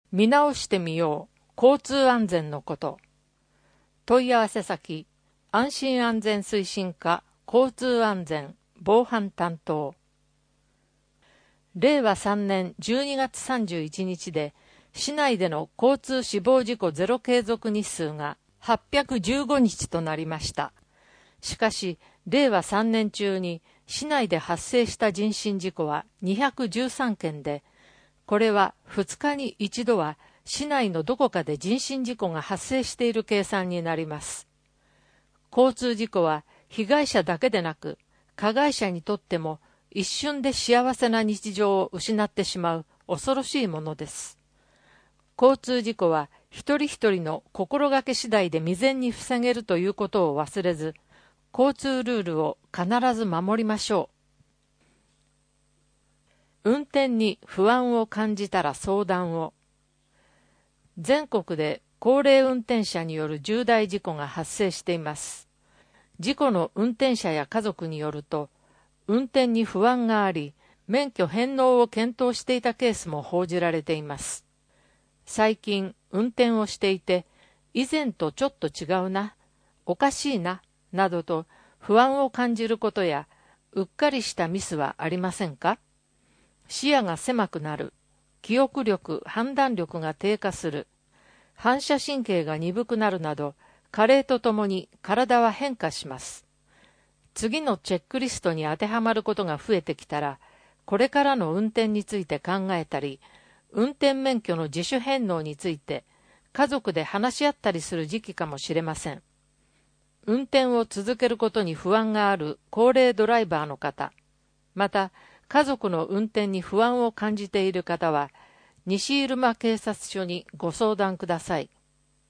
見直してみよう。交通安全のこと。問い合わせ先、安心安全推進課交通安全防犯担当。令和3年12月31日で、市内での交通死亡事故ゼロ継続日数が815日となりました。しかし、令和3年中に市内で発生した人身事故は213件で、これは2日に一度は市内のどこかで人身事故が発生している計算になります。交通事故は被害者だけでなく、加害者にとっても一瞬で幸せな日常を失ってしまう恐ろしいものです。交通事故は一人一人の心がけ次第で未然に防げるということを忘れず、交通ルールを必ず守りましょう。運転に不安を感じたら相談を。全国で高齢運転者による重大事故が発生しています。事故の運転者や家族によると、運転に不安があり、免許返納を検討していたケースも報じられています。最近運転をしていて、以前とちょっと違うな、おかしいな、などと不安を感じることや、うっかりしたミスはありませんか？視野が狭くなる、記憶力・判断力が低下する、反射神経が鈍くなるなど、加齢とともに体は変化します。次のチェックリストに当てはまることが増えてきたら、これからの運転について考えたり、運転免許の自主返納について家族で話し合ったりする時期かもしれません。運転を続けることに不安がある高齢ドライバーの方、また家族の運転に不安を感じている方は、西入間警察署にご相談ください。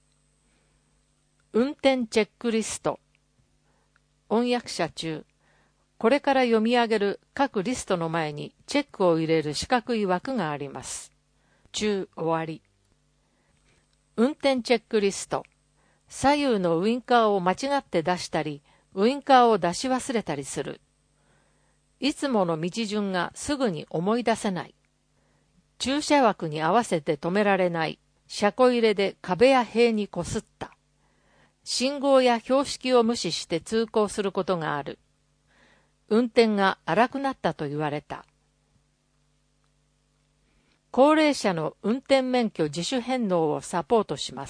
運転チェックリスト。音訳者中、これから読み上げる各リストの前にチェックを入れる四角い枠があります。中終わり。運転チェックリスト。左右のウインカーを間違って出したり、ウインカーを出し忘れたりする。いつもの道順がすぐに思い出せない。駐車枠に合わせて止められない。車庫入れで壁や塀にこすった。信号や標識を無視して通行することがある。運転が荒くなったと言われた。高齢者の運転免許自主返納をサポートします。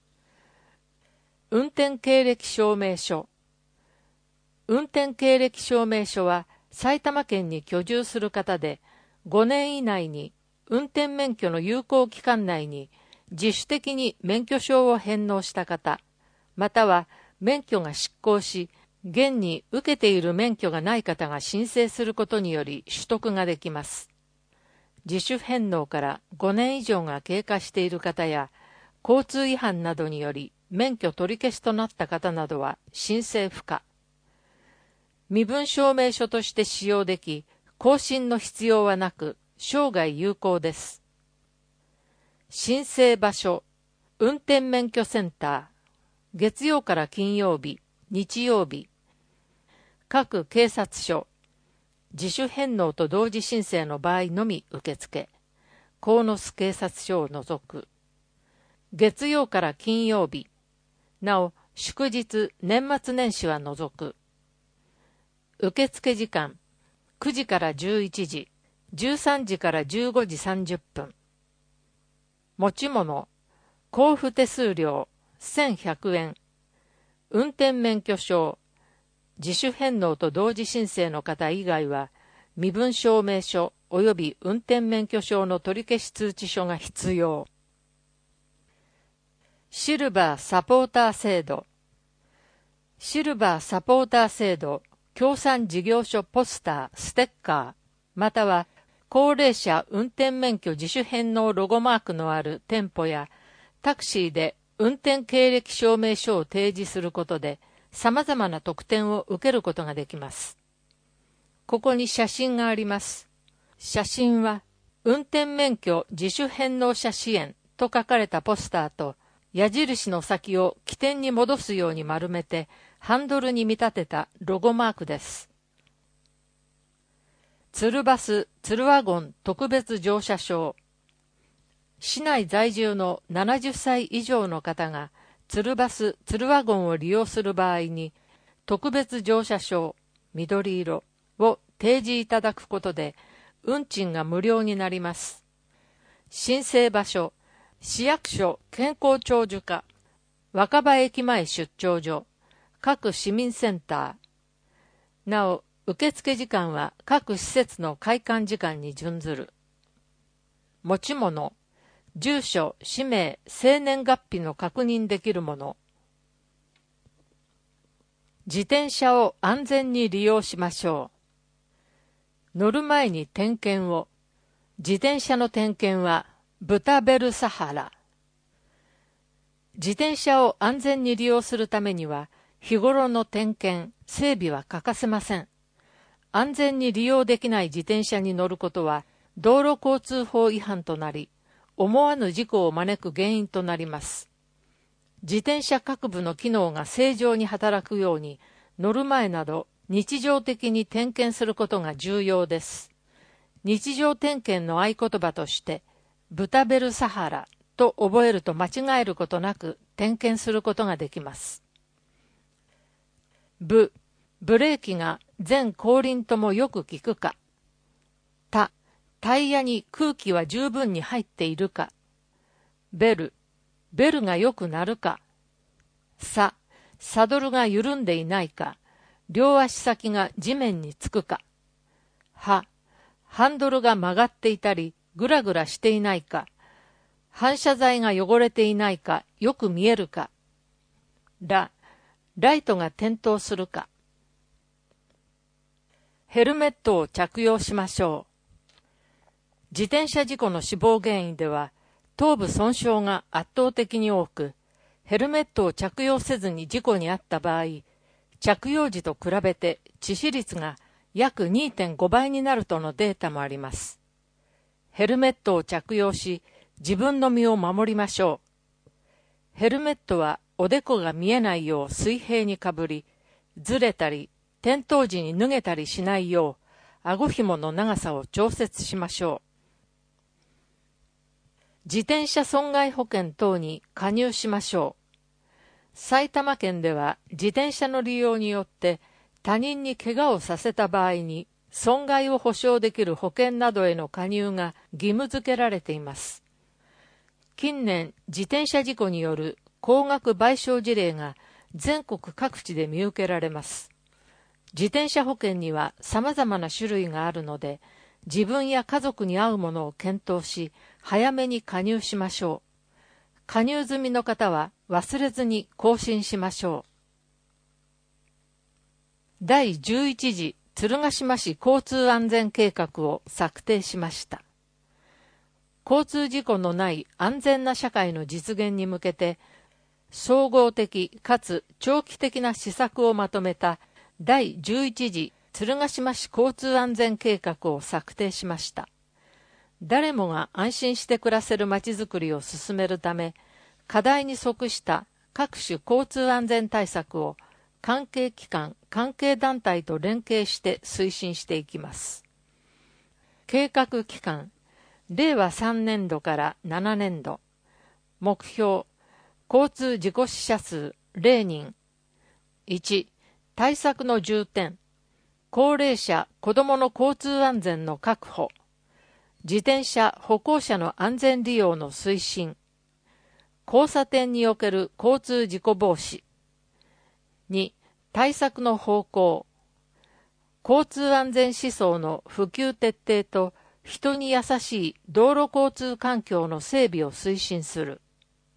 運転経歴証明書。運転経歴証明書は埼玉県に居住する方で、5年以内に運転免許の有効期間内に自主的に免許証を返納した方、または免許が失効し、現に受けている免許がない方が申請することにより取得ができます。自主返納から5年以上が経過している方や、交通違反などにより免許取り消しとなった方などは申請不可。身分証明書として使用でき、更新の必要はなく、生涯有効です。申請場所、運転免許センター、月曜から金曜日、日曜日。各警察署、自主返納と同時申請の場合のみ受付。鴻巣警察署を除く。月曜から金曜日。なお、祝日、年末年始は除く。受付時間、9時から11時、13時から15時30分。持ち物、交付手数料、1100円。運転免許証、自主返納と同時申請の方以外は、身分証明書及び運転免許証の取り消し通知書が必要。シルバーサポーター制度。シルバーサポーター制度、協賛事業所ポスター、ステッカー、または高齢者運転免許自主返納ロゴマークのある店舗やタクシーで運転経歴証明書を提示することで様々な特典を受けることができます。ここに写真があります。写真は運転免許自主返納者支援と書かれたポスターと矢印の先を起点に戻すように丸めてハンドルに見立てたロゴマークです。ツルバス・ツルワゴン特別乗車証。 市内在住の70歳以上の方がツルバス・ツルワゴンを利用する場合に、特別乗車証、緑色を提示いただくことで、運賃が無料になります。申請場所、市役所健康長寿課、若葉駅前出張所、各市民センター。なお、受付時間は各施設の開館時間に準ずる。持ち物、住所、氏名、生年月日の確認できるもの。自転車を安全に利用しましょう。乗る前に点検を。自転車の点検はブタベルサハラ。自転車を安全に利用するためには、日頃の点検、整備は欠かせません。安全に利用できない自転車に乗ることは、道路交通法違反となり、思わぬ事故を招く原因となります。自転車各部の機能が正常に働くように、乗る前など日常的に点検することが重要です。日常点検の合言葉として、ブタベルサハラと覚えると間違えることなく点検することができます。ブレーキが前後輪ともよく効くか。タイヤに空気は十分に入っているか。ベルがよく鳴るか。サドルが緩んでいないか。両足先が地面につくか。ハンドルが曲がっていたりぐらぐらしていないか。反射材が汚れていないかよく見えるか。ライトが点灯するか。ヘルメットを着用しましょう。自転車事故の死亡原因では、頭部損傷が圧倒的に多く、ヘルメットを着用せずに事故に遭った場合、着用時と比べて致死率が約 2.5 倍になるとのデータもあります。ヘルメットを着用し、自分の身を守りましょう。ヘルメットはおでこが見えないよう水平にかぶり、ずれたり、転倒時に脱げたりしないよう、顎紐の長さを調節しましょう。自転車損害保険等に加入しましょう。埼玉県では自転車の利用によって他人に怪我をさせた場合に損害を保証できる保険などへの加入が義務付けられています。近年、自転車事故による高額賠償事例が全国各地で見受けられます。自転車保険には様々な種類があるので、自分や家族に合うものを検討し、早めに加入しましょう。加入済みの方は忘れずに更新しましょう。第11次鶴ヶ島市交通安全計画を策定しました。交通事故のない安全な社会の実現に向けて、総合的かつ長期的な施策をまとめた第11次鶴ヶ島市交通安全計画を策定しました。誰もが安心して暮らせるまちづくりを進めるため、課題に即した各種交通安全対策を関係機関、関係団体と連携して推進していきます。計画期間、令和3年度から7年度。目標、交通事故死者数0人。1、対策の重点。高齢者、子どもの交通安全の確保。自転車、歩行者の安全利用の推進。交差点における交通事故防止。2、対策の方向。交通安全思想の普及徹底と人に優しい道路交通環境の整備を推進する。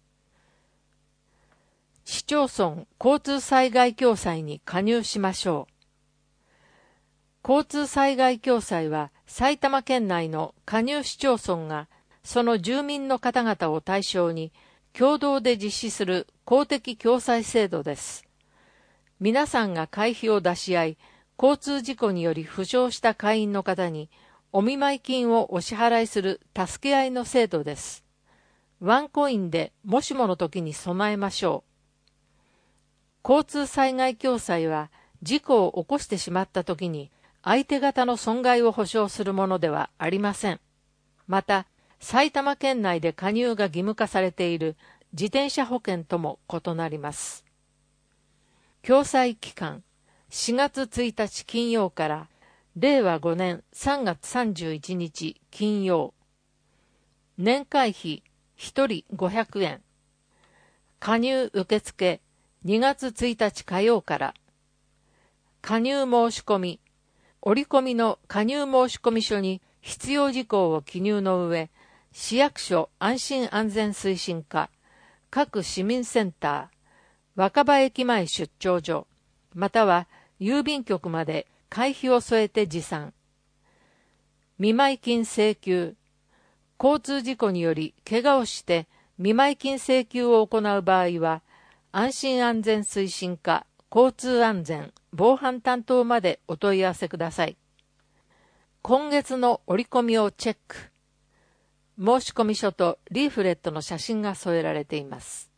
市町村交通災害共済に加入しましょう。交通災害共済は埼玉県内の加入市町村がその住民の方々を対象に共同で実施する公的共済制度です。皆さんが会費を出し合い、交通事故により負傷した会員の方にお見舞い金をお支払いする助け合いの制度です。ワンコインでもしもの時に備えましょう。交通災害共済は事故を起こしてしまった時に相手方の損害を保証するものではありません。また、 埼玉県内で加入が義務化されている自転車保険とも異なります。共済期間、4月1日金曜から令和5年3月31日金曜。年会費1人500円。加入受付2月1日火曜から。加入申し込み。折り込みの加入申込書に必要事項を記入の上、市役所安心安全推進課、各市民センター、若葉駅前出張所、または郵便局まで会費を添えて持参。見舞い金請求。交通事故により怪我をして見舞い金請求を行う場合は、安心安全推進課、交通安全、防犯担当までお問い合わせください。今月の折り込みをチェック。申込書とリーフレットの写真が添えられています。